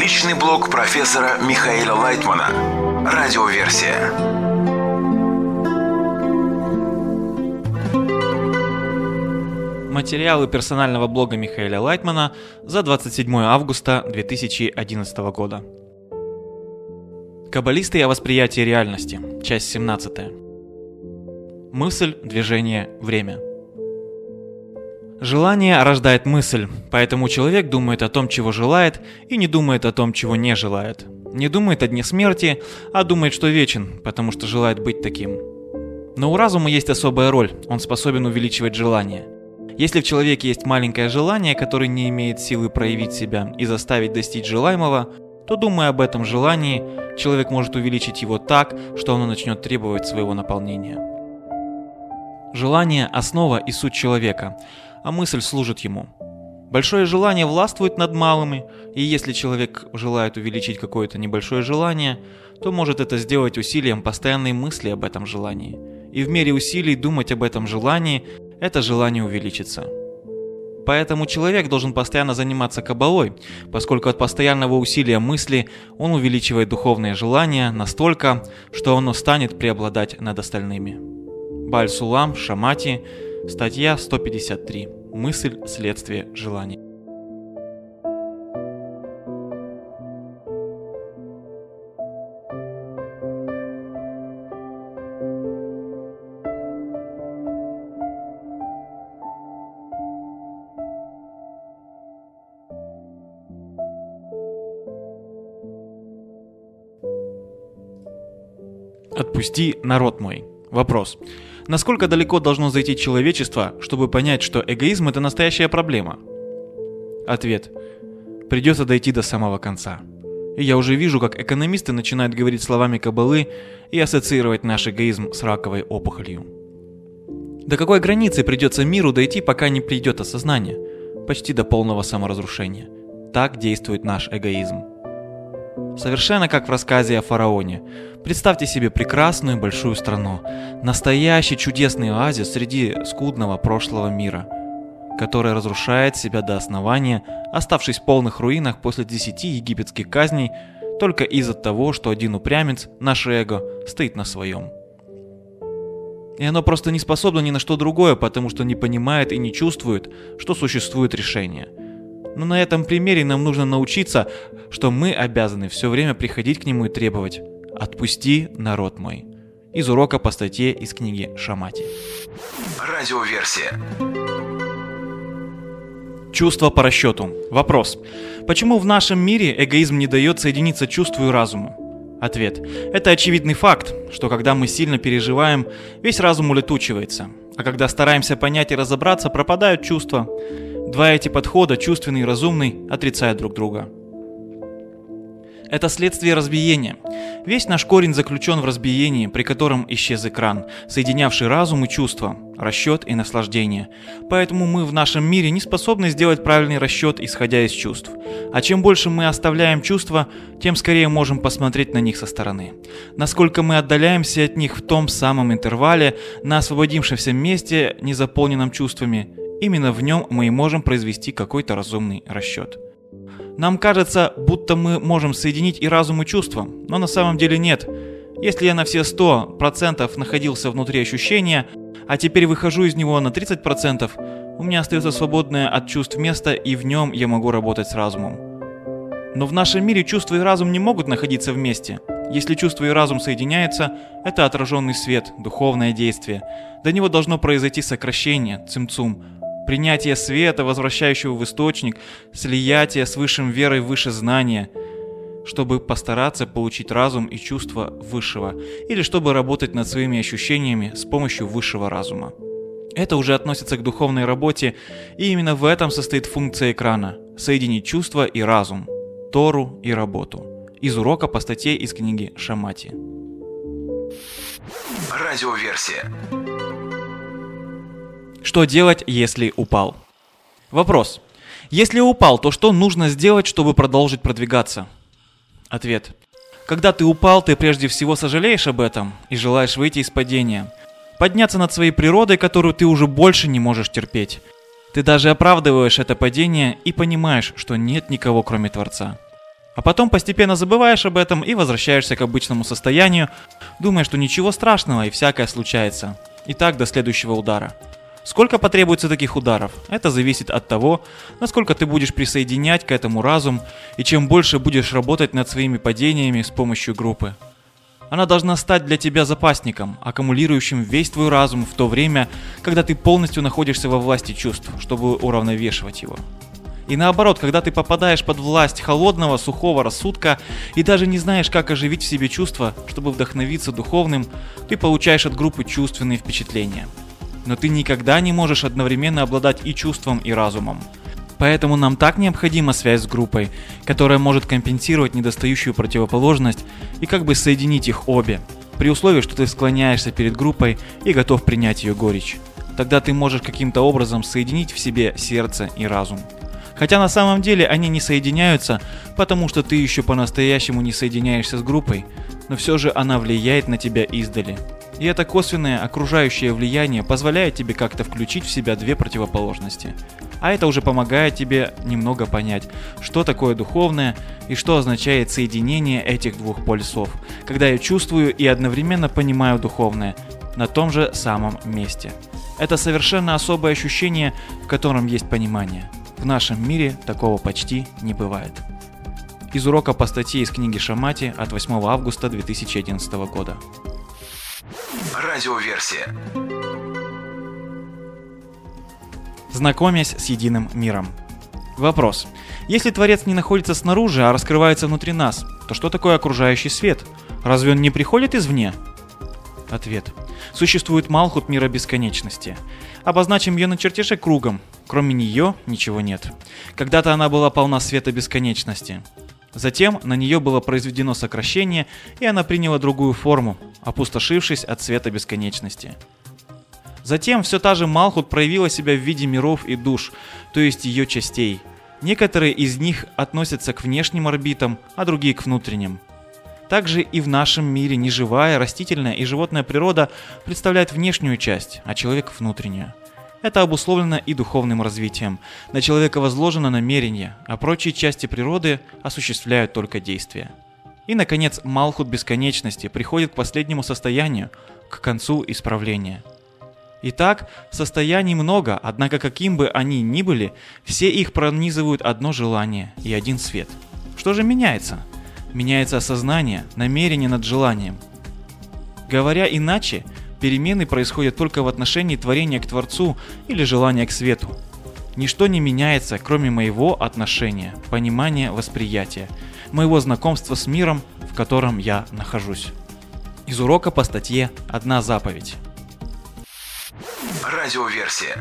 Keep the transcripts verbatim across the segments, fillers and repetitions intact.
Научный блог профессора Михаила Лайтмана. Радиоверсия. Материалы персонального блога Михаила Лайтмана за двадцать седьмое августа две тысячи одиннадцатого года. Каббалисты о восприятии реальности. Часть семнадцатая. Мысль, движение, время. Желание рождает мысль, поэтому человек думает о том, чего желает, и не думает о том, чего не желает. Не думает о дне смерти, а думает, что вечен, потому что желает быть таким. Но у разума есть особая роль, он способен увеличивать желание. Если в человеке есть маленькое желание, которое не имеет силы проявить себя и заставить достичь желаемого, то, думая об этом желании, человек может увеличить его так, что оно начнет требовать своего наполнения. Желание – основа и суть человека, а мысль служит ему. Большое желание властвует над малыми, и если человек желает увеличить какое-то небольшое желание, то может это сделать усилием постоянной мысли об этом желании. И в мере усилий думать об этом желании, это желание увеличится. Поэтому человек должен постоянно заниматься каббалой, поскольку от постоянного усилия мысли он увеличивает духовные желания настолько, что оно станет преобладать над остальными. Бааль-Сулам, Шамати, статья сто пятьдесят три. Мысль, следствие, желание. Отпусти, народ мой. Вопрос. Насколько далеко должно зайти человечество, чтобы понять, что эгоизм – это настоящая проблема? Ответ. Придется дойти до самого конца. И я уже вижу, как экономисты начинают говорить словами каббалы и ассоциировать наш эгоизм с раковой опухолью. До какой границы придется миру дойти, пока не придет осознание? Почти до полного саморазрушения. Так действует наш эгоизм. Совершенно как в рассказе о фараоне. Представьте себе прекрасную большую страну, настоящий чудесный оазис среди скудного прошлого мира, который разрушает себя до основания, оставшись в полных руинах после десяти египетских казней, только из-за того, что один упрямец, наше эго, стоит на своем. И оно просто не способно ни на что другое, потому что не понимает и не чувствует, что существует решение. Но на этом примере нам нужно научиться, что мы обязаны все время приходить к нему и требовать: «Отпусти, народ мой». Из урока по статье из книги Шамати. Радиоверсия. Чувство по расчету. Вопрос. Почему в нашем мире эгоизм не дает соединиться чувству и разуму? Ответ. Это очевидный факт, что когда мы сильно переживаем, весь разум улетучивается. А когда стараемся понять и разобраться, пропадают чувства. Два эти подхода, чувственный и разумный, отрицают друг друга. Это следствие разбиения. Весь наш корень заключен в разбиении, при котором исчез экран, соединявший разум и чувства, расчет и наслаждение. Поэтому мы в нашем мире не способны сделать правильный расчет, исходя из чувств. А чем больше мы оставляем чувства, тем скорее можем посмотреть на них со стороны. Насколько мы отдаляемся от них в том самом интервале, на освободившемся месте, не заполненном чувствами, именно в нем мы и можем произвести какой-то разумный расчет. Нам кажется, будто мы можем соединить и разум, и чувства, но на самом деле нет. Если я на все сто процентов находился внутри ощущения, а теперь выхожу из него на тридцать процентов, у меня остается свободное от чувств место, и в нем я могу работать с разумом. Но в нашем мире чувства и разум не могут находиться вместе. Если чувство и разум соединяются, это отраженный свет, духовное действие. До него должно произойти сокращение, цимцум, принятие света, возвращающего в источник, слиятие с высшим верой выше знания, чтобы постараться получить разум и чувство высшего, или чтобы работать над своими ощущениями с помощью высшего разума. Это уже относится к духовной работе, и именно в этом состоит функция экрана – соединить чувство и разум, Тору и работу. Из урока по статье из книги Шамати. Радиоверсия. Что делать, если упал? Вопрос. Если упал, то что нужно сделать, чтобы продолжить продвигаться? Ответ. Когда ты упал, ты прежде всего сожалеешь об этом и желаешь выйти из падения. Подняться над своей природой, которую ты уже больше не можешь терпеть. Ты даже оправдываешь это падение и понимаешь, что нет никого, кроме Творца. А потом постепенно забываешь об этом и возвращаешься к обычному состоянию, думая, что ничего страшного и всякое случается. И так до следующего удара. Сколько потребуется таких ударов? Это зависит от того, насколько ты будешь присоединять к этому разум и чем больше будешь работать над своими падениями с помощью группы. Она должна стать для тебя запасником, аккумулирующим весь твой разум в то время, когда ты полностью находишься во власти чувств, чтобы уравновешивать его. И наоборот, когда ты попадаешь под власть холодного, сухого рассудка и даже не знаешь, как оживить в себе чувства, чтобы вдохновиться духовным, ты получаешь от группы чувственные впечатления. Но ты никогда не можешь одновременно обладать и чувством, и разумом. Поэтому нам так необходима связь с группой, которая может компенсировать недостающую противоположность и как бы соединить их обе, при условии, что ты склоняешься перед группой и готов принять ее горечь. Тогда ты можешь каким-то образом соединить в себе сердце и разум. Хотя на самом деле они не соединяются, потому что ты еще по-настоящему не соединяешься с группой, но все же она влияет на тебя издали. И это косвенное окружающее влияние позволяет тебе как-то включить в себя две противоположности. А это уже помогает тебе немного понять, что такое духовное и что означает соединение этих двух полюсов, когда я чувствую и одновременно понимаю духовное на том же самом месте. Это совершенно особое ощущение, в котором есть понимание. В нашем мире такого почти не бывает. Из урока по статье из книги Шамати от восьмого августа две тысячи одиннадцатого года. Радиоверсия. Знакомясь с единым миром. Вопрос. Если Творец не находится снаружи, а раскрывается внутри нас, то что такое окружающий свет? Разве он не приходит извне? Ответ. Существует Малхут мира бесконечности. Обозначим ее на чертеже кругом. Кроме нее ничего нет. Когда-то она была полна света бесконечности. Затем на нее было произведено сокращение, и она приняла другую форму, опустошившись от света бесконечности. Затем все та же Малхут проявила себя в виде миров и душ, то есть ее частей. Некоторые из них относятся к внешним орбитам, а другие к внутренним. Также и в нашем мире неживая, растительная и животная природа представляет внешнюю часть, а человек – внутреннюю. Это обусловлено и духовным развитием. На человека возложено намерение, а прочие части природы осуществляют только действия. И, наконец, Малхут бесконечности приходит к последнему состоянию, к концу исправления. Итак, состояний много, однако каким бы они ни были, все их пронизывают одно желание и один свет. Что же меняется? Меняется осознание, намерение над желанием. Говоря иначе, перемены происходят только в отношении творения к Творцу или желания к свету. Ничто не меняется, кроме моего отношения, понимания, восприятия, моего знакомства с миром, в котором я нахожусь. Из урока по статье «Одна заповедь». Радиоверсия.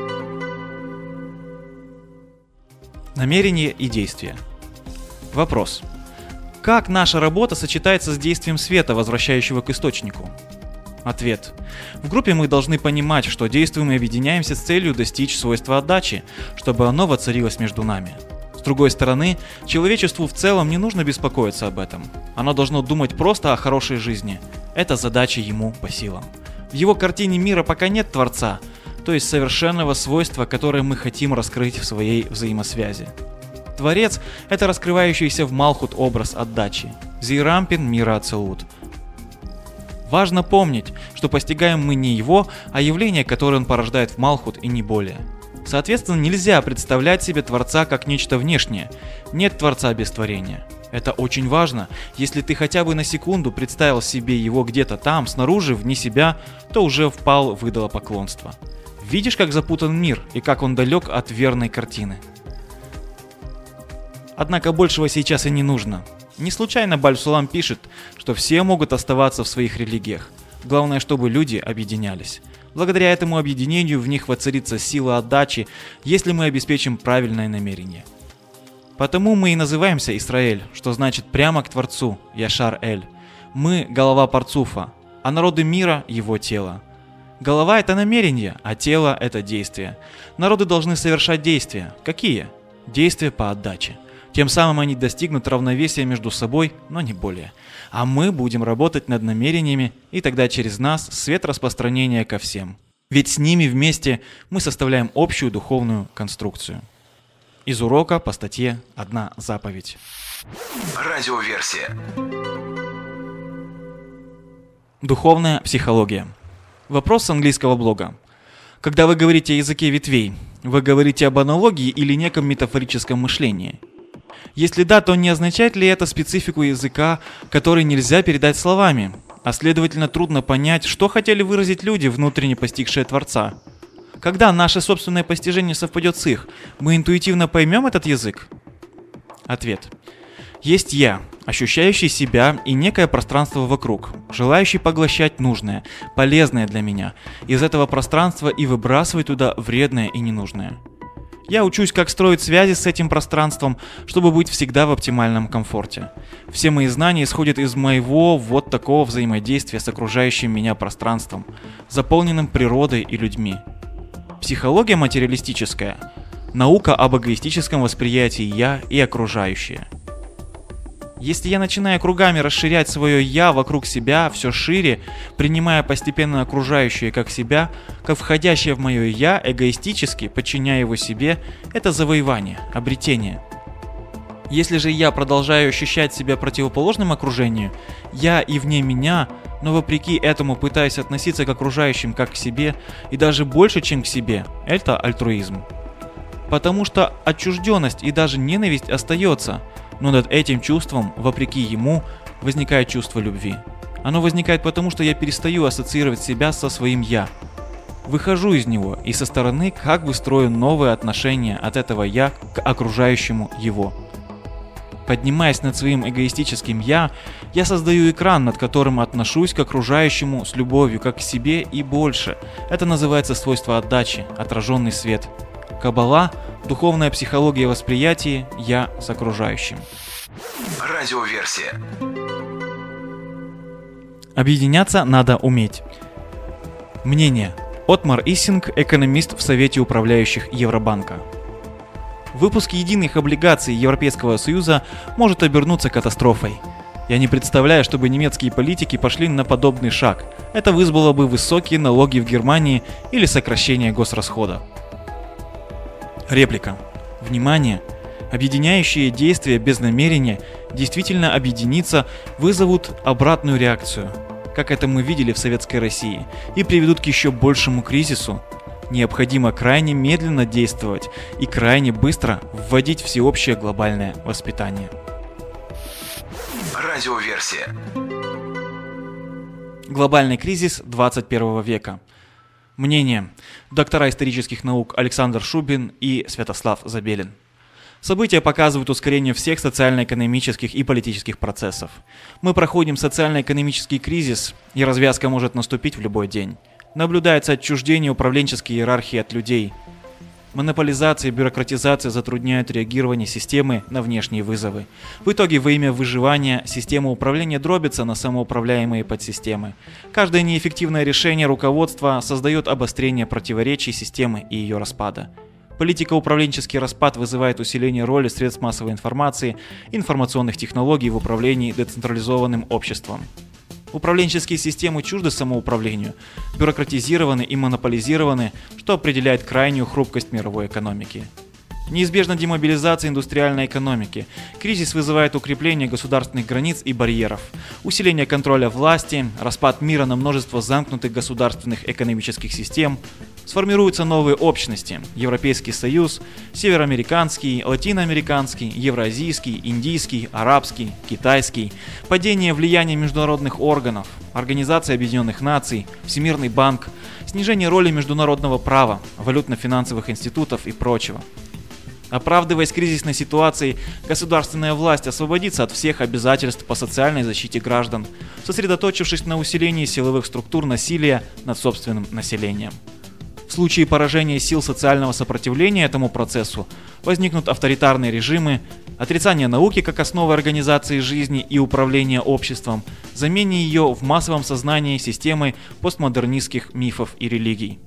Намерение и действие. Вопрос. Как наша работа сочетается с действием света, возвращающего к источнику? Ответ. В группе мы должны понимать, что действуем и объединяемся с целью достичь свойства отдачи, чтобы оно воцарилось между нами. С другой стороны, человечеству в целом не нужно беспокоиться об этом. Оно должно думать просто о хорошей жизни. Это задача ему по силам. В его картине мира пока нет Творца, то есть совершенного свойства, которое мы хотим раскрыть в своей взаимосвязи. Творец – это раскрывающийся в Малхут образ отдачи. Зейрампин мира Ацелут. Важно помнить, что постигаем мы не его, а явление, которое он порождает в Малхут, и не более. Соответственно, нельзя представлять себе Творца как нечто внешнее. Нет Творца без творения. Это очень важно. Если ты хотя бы на секунду представил себе его где-то там, снаружи, вне себя, то уже впал в идолопоклонство. Видишь, как запутан мир и как он далек от верной картины. Однако большего сейчас и не нужно. Не случайно Баль-Сулам пишет, что все могут оставаться в своих религиях. Главное, чтобы люди объединялись. Благодаря этому объединению в них воцарится сила отдачи, если мы обеспечим правильное намерение. Потому мы и называемся Исраэль, что значит прямо к Творцу, Яшар-Эль. Мы – голова Парцуфа, а народы мира – его тело. Голова – это намерение, а тело – это действие. Народы должны совершать действия. Какие? Действия по отдаче. Тем самым они достигнут равновесия между собой, но не более. А мы будем работать над намерениями, и тогда через нас свет распространения ко всем. Ведь с ними вместе мы составляем общую духовную конструкцию. Из урока по статье «Одна заповедь». Радиоверсия. Духовная психология. Вопрос с английского блога. Когда вы говорите о языке ветвей, вы говорите об аналогии или неком метафорическом мышлении? Если да, то не означает ли это специфику языка, который нельзя передать словами, а следовательно трудно понять, что хотели выразить люди, внутренне постигшие Творца? Когда наше собственное постижение совпадет с их, мы интуитивно поймем этот язык? Ответ. Есть я, ощущающий себя и некое пространство вокруг, желающий поглощать нужное, полезное для меня, из этого пространства и выбрасывать туда вредное и ненужное. Я учусь, как строить связи с этим пространством, чтобы быть всегда в оптимальном комфорте. Все мои знания исходят из моего вот такого взаимодействия с окружающим меня пространством, заполненным природой и людьми. Психология материалистическая – наука об эгоистическом восприятии «я» и окружающее. Если я начинаю кругами расширять свое «я» вокруг себя все шире, принимая постепенно окружающее как себя, как входящее в мое «я» эгоистически, подчиняя его себе, это завоевание, обретение. Если же я продолжаю ощущать себя противоположным окружению, я и вне меня, но вопреки этому пытаюсь относиться к окружающим как к себе и даже больше, чем к себе, это альтруизм. Потому что отчужденность и даже ненависть остается, но над этим чувством, вопреки ему, возникает чувство любви. Оно возникает потому, что я перестаю ассоциировать себя со своим «я». Выхожу из него и со стороны как бы строю новые отношения от этого «я» к окружающему его. Поднимаясь над своим эгоистическим «я», я создаю экран, над которым отношусь к окружающему с любовью, как к себе и больше. Это называется свойство отдачи, отраженный свет. Каббала – духовная психология восприятия «я» с окружающим. Радиоверсия. Объединяться надо уметь. Мнение. Отмар Иссинг, экономист в Совете управляющих Евробанка. Выпуск единых облигаций Европейского Союза может обернуться катастрофой. Я не представляю, чтобы немецкие политики пошли на подобный шаг. Это вызвало бы высокие налоги в Германии или сокращение госрасходов. Реплика. Внимание! Объединяющие действия без намерения действительно объединиться вызовут обратную реакцию, как это мы видели в Советской России, и приведут к еще большему кризису. Необходимо крайне медленно действовать и крайне быстро вводить всеобщее глобальное воспитание. Радиоверсия. Глобальный кризис двадцать первого века. Мнение. Доктора исторических наук Александр Шубин и Святослав Забелин. События показывают ускорение всех социально-экономических и политических процессов. Мы проходим социально-экономический кризис, и развязка может наступить в любой день. Наблюдается отчуждение управленческой иерархии от людей. Монополизация и бюрократизация затрудняют реагирование системы на внешние вызовы. В итоге во имя выживания система управления дробится на самоуправляемые подсистемы. Каждое неэффективное решение руководства создает обострение противоречий системы и ее распада. Политико-управленческий распад вызывает усиление роли средств массовой информации и информационных технологий в управлении децентрализованным обществом. Управленческие системы чужды самоуправлению, бюрократизированы и монополизированы, что определяет крайнюю хрупкость мировой экономики. Неизбежна демобилизация индустриальной экономики. Кризис вызывает укрепление государственных границ и барьеров, усиление контроля власти, распад мира на множество замкнутых государственных экономических систем. Сформируются новые общности – Европейский Союз, Североамериканский, Латиноамериканский, Евразийский, Индийский, Арабский, Китайский, падение влияния международных органов, Организация Объединенных Наций, Всемирный банк, снижение роли международного права, валютно-финансовых институтов и прочего. Оправдываясь кризисной ситуацией, государственная власть освободится от всех обязательств по социальной защите граждан, сосредоточившись на усилении силовых структур насилия над собственным населением. В случае поражения сил социального сопротивления этому процессу возникнут авторитарные режимы, отрицание науки как основы организации жизни и управления обществом, замене ее в массовом сознании системой постмодернистских мифов и религий.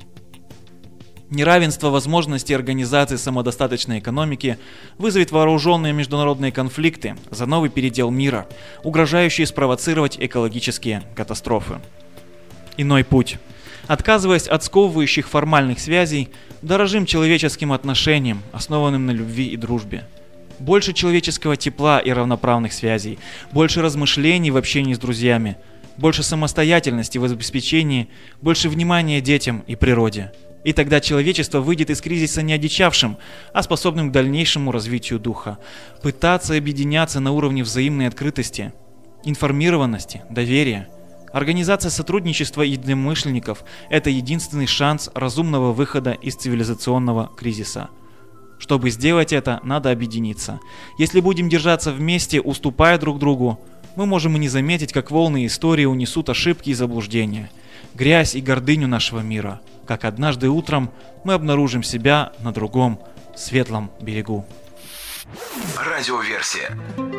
Неравенство возможностей организации самодостаточной экономики вызовет вооруженные международные конфликты за новый передел мира, угрожающие спровоцировать экологические катастрофы. Иной путь. Отказываясь от сковывающих формальных связей, дорожим человеческим отношениям, основанным на любви и дружбе. Больше человеческого тепла и равноправных связей, больше размышлений в общении с друзьями, больше самостоятельности в обеспечении, больше внимания детям и природе. И тогда человечество выйдет из кризиса не одичавшим, а способным к дальнейшему развитию духа. Пытаться объединяться на уровне взаимной открытости, информированности, доверия. Организация сотрудничества единомышленников – это единственный шанс разумного выхода из цивилизационного кризиса. Чтобы сделать это, надо объединиться. Если будем держаться вместе, уступая друг другу, мы можем и не заметить, как волны истории унесут ошибки и заблуждения, грязь и гордыню нашего мира, как однажды утром мы обнаружим себя на другом светлом берегу. Радиоверсия.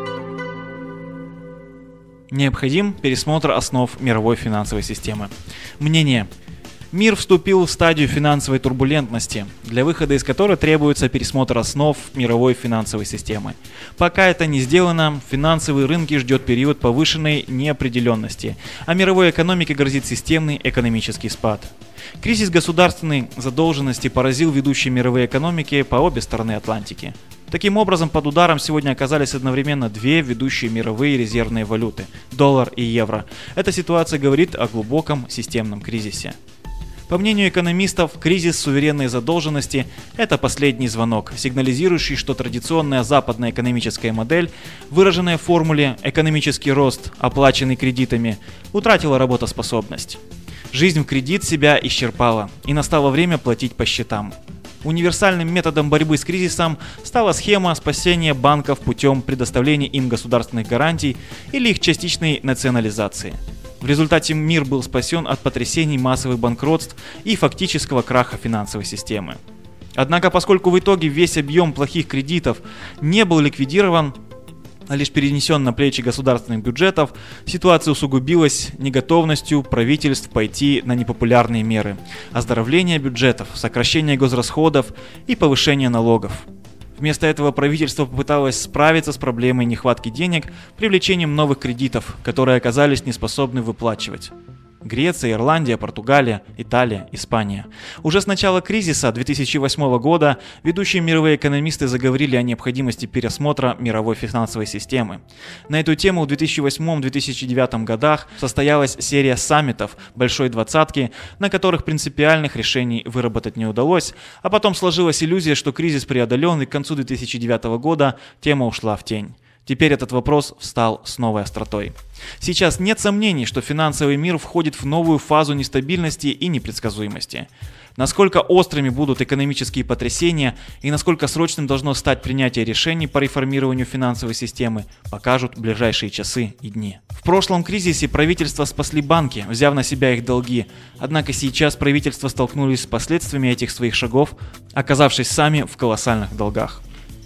Необходим пересмотр основ мировой финансовой системы. Мнение. Мир вступил в стадию финансовой турбулентности, для выхода из которой требуется пересмотр основ мировой финансовой системы. Пока это не сделано, финансовые рынки ждет период повышенной неопределенности, а мировой экономике грозит системный экономический спад. Кризис государственной задолженности поразил ведущие мировые экономики по обе стороны Атлантики. Таким образом, под ударом сегодня оказались одновременно две ведущие мировые резервные валюты – доллар и евро. Эта ситуация говорит о глубоком системном кризисе. По мнению экономистов, кризис суверенной задолженности – это последний звонок, сигнализирующий, что традиционная западная экономическая модель, выраженная в формуле «экономический рост, оплаченный кредитами», утратила работоспособность. Жизнь в кредит себя исчерпала, и настало время платить по счетам. Универсальным методом борьбы с кризисом стала схема спасения банков путем предоставления им государственных гарантий или их частичной национализации. В результате мир был спасен от потрясений массовых банкротств и фактического краха финансовой системы. Однако, поскольку в итоге весь объем плохих кредитов не был ликвидирован, а лишь перенесен на плечи государственных бюджетов, ситуация усугубилась неготовностью правительств пойти на непопулярные меры – оздоровление бюджетов, сокращение госрасходов и повышение налогов. Вместо этого правительство попыталось справиться с проблемой нехватки денег привлечением новых кредитов, которые оказались неспособны выплачивать. Греция, Ирландия, Португалия, Италия, Испания. Уже с начала кризиса две тысячи восьмого года ведущие мировые экономисты заговорили о необходимости пересмотра мировой финансовой системы. На эту тему в две тысячи восьмом — две тысячи девятом годах состоялась серия саммитов Большой двадцатки, на которых принципиальных решений выработать не удалось, а потом сложилась иллюзия, что кризис преодолен, и к концу две тысячи девятого года тема ушла в тень. Теперь этот вопрос встал с новой остротой. Сейчас нет сомнений, что финансовый мир входит в новую фазу нестабильности и непредсказуемости. Насколько острыми будут экономические потрясения и насколько срочным должно стать принятие решений по реформированию финансовой системы, покажут ближайшие часы и дни. В прошлом кризисе правительства спасли банки, взяв на себя их долги. Однако сейчас правительства столкнулись с последствиями этих своих шагов, оказавшись сами в колоссальных долгах.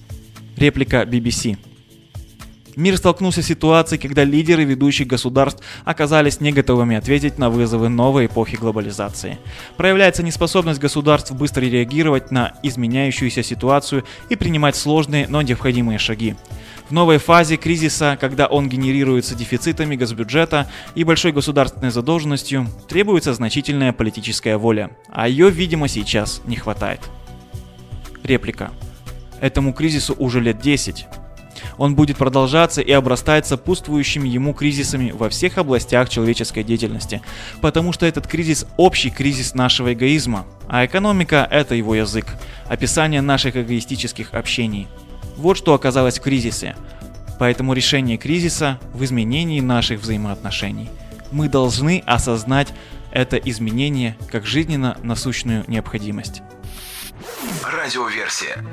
Реплика би би си. Мир столкнулся с ситуацией, когда лидеры ведущих государств оказались не готовыми ответить на вызовы новой эпохи глобализации. Проявляется неспособность государств быстро реагировать на изменяющуюся ситуацию и принимать сложные, но необходимые шаги. В новой фазе кризиса, когда он генерируется дефицитами госбюджета и большой государственной задолженностью, требуется значительная политическая воля, а ее, видимо, сейчас не хватает. Реплика. Этому кризису уже лет десять. Он будет продолжаться и обрастать сопутствующими ему кризисами во всех областях человеческой деятельности, потому что этот кризис – общий кризис нашего эгоизма, а экономика – это его язык, описание наших эгоистических общений. Вот что оказалось в кризисе. Поэтому решение кризиса в изменении наших взаимоотношений. Мы должны осознать это изменение как жизненно насущную необходимость. Радиоверсия.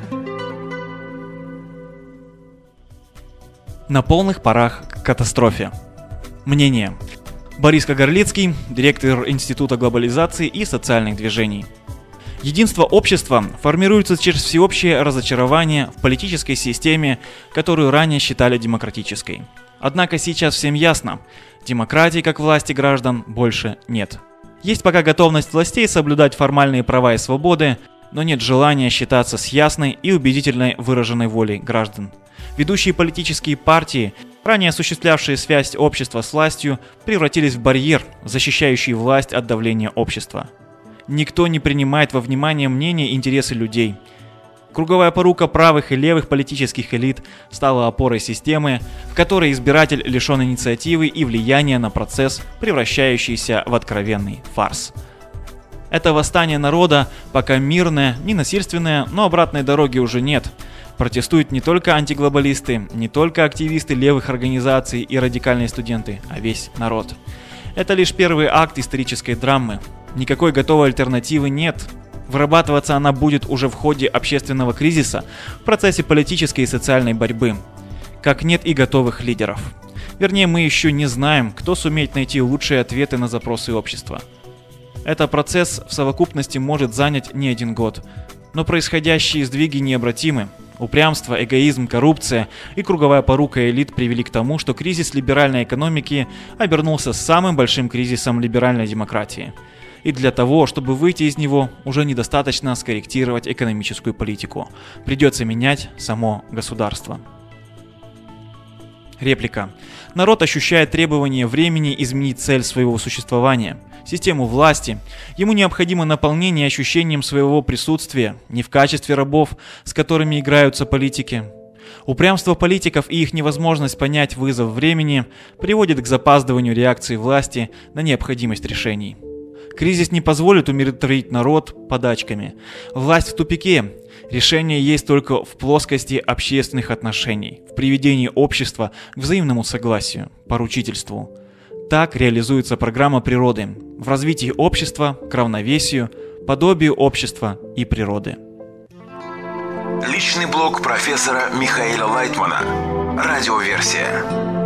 На полных парах к катастрофе. Мнение. Борис Кагарлицкий, директор Института глобализации и социальных движений. Единство общества формируется через всеобщее разочарование в политической системе, которую ранее считали демократической. Однако сейчас всем ясно, демократии как власти граждан больше нет. Есть пока готовность властей соблюдать формальные права и свободы, но нет желания считаться с ясной и убедительной выраженной волей граждан. Ведущие политические партии, ранее осуществлявшие связь общества с властью, превратились в барьер, защищающий власть от давления общества. Никто не принимает во внимание мнения и интересы людей. Круговая порука правых и левых политических элит стала опорой системы, в которой избиратель лишен инициативы и влияния на процесс, превращающийся в откровенный фарс. Это восстание народа пока мирное, не насильственное, но обратной дороги уже нет. Протестуют не только антиглобалисты, не только активисты левых организаций и радикальные студенты, а весь народ. Это лишь первый акт исторической драмы. Никакой готовой альтернативы нет. Вырабатываться она будет уже в ходе общественного кризиса, в процессе политической и социальной борьбы. Как нет и готовых лидеров. Вернее, мы еще не знаем, кто сумеет найти лучшие ответы на запросы общества. Этот процесс в совокупности может занять не один год. Но происходящие сдвиги необратимы. Упрямство, эгоизм, коррупция и круговая порука элит привели к тому, что кризис либеральной экономики обернулся самым большим кризисом либеральной демократии. И для того, чтобы выйти из него, уже недостаточно скорректировать экономическую политику. Придется менять само государство. Реплика. Народ ощущает требование времени изменить цель своего существования, систему власти. Ему необходимо наполнение ощущением своего присутствия, не в качестве рабов, с которыми играются политики. Упрямство политиков и их невозможность понять вызов времени приводит к запаздыванию реакции власти на необходимость решений. Кризис не позволит умиротворить народ подачками. Власть в тупике. Решение есть только в плоскости общественных отношений, в приведении общества к взаимному согласию, поручительству. Так реализуется программа природы в развитии общества к равновесию, подобию общества и природы. Личный блог профессора Михаила Лайтмана. Радиоверсия.